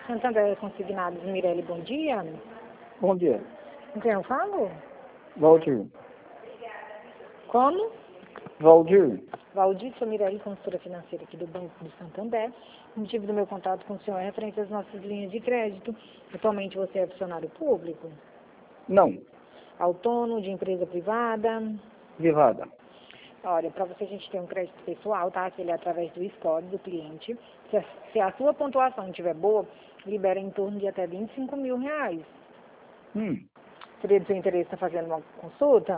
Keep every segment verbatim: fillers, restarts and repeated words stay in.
Santander Consignados, Mirelle, bom dia. Bom dia. Com quem eu falo? Valdir. Como? Valdir. Valdir, sou Mirelle, consultora financeira aqui do Banco do Santander. O motivo do meu contato com o senhor é referente às nossas linhas de crédito. Atualmente você é funcionário público? Não. Autônomo, de empresa privada? Privada. Olha, para você a gente ter um crédito pessoal, tá? Que ele é através do score do cliente. Se a, se a sua pontuação estiver boa, libera em torno de até vinte e cinco mil reais. Hum. Seria do seu interesse estar fazendo uma consulta?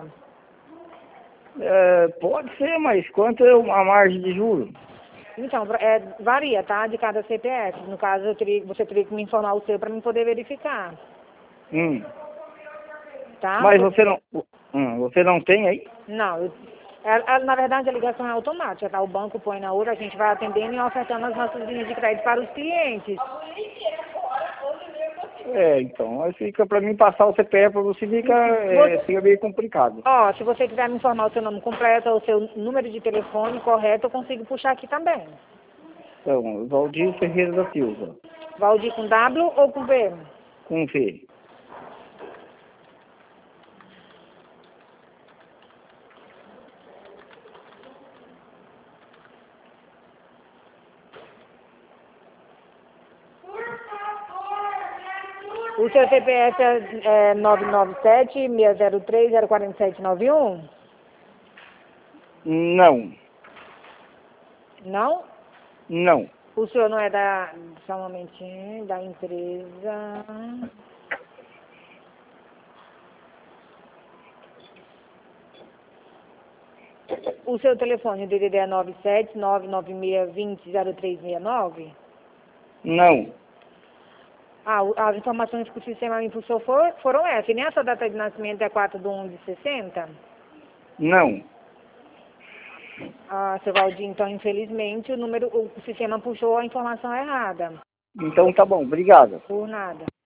É, pode ser, mas quanto é a margem de juros? Então, é, varia, tá? De cada C P F. No caso, eu teria, você teria que me informar o seu para mim poder verificar. Hum. Tá? Mas você não, hum, você não tem aí? Não, eu, é, é, na verdade a ligação é automática, tá? O banco põe na outra, a gente vai atendendo e ofertando as nossas linhas de crédito para os clientes. É, então, aí fica para mim passar o C P F para você fica, é, fica meio complicado. Ó, se você quiser me informar o seu nome completo ou o seu número de telefone correto, eu consigo puxar aqui também. Então, Valdir Ferreira da Silva, Valdir com W ou com V? com V. O seu C P F é, é nove nove sete, seis zero três, zero quatro sete nove um? Não. Não? Não. O senhor não é da, só um momentinho, da empresa... O seu telefone, o D D D é nove sete nove nove seis dois zero zero três seis nove? Não. Ah, o- as informações que o sistema me impulsou for, foram essas. E nem a sua data de nascimento é quatro de um de sessenta? Não. Ah, seu Valdir, então, infelizmente, o número, o sistema puxou a informação errada. Então tá bom, obrigado. Por nada.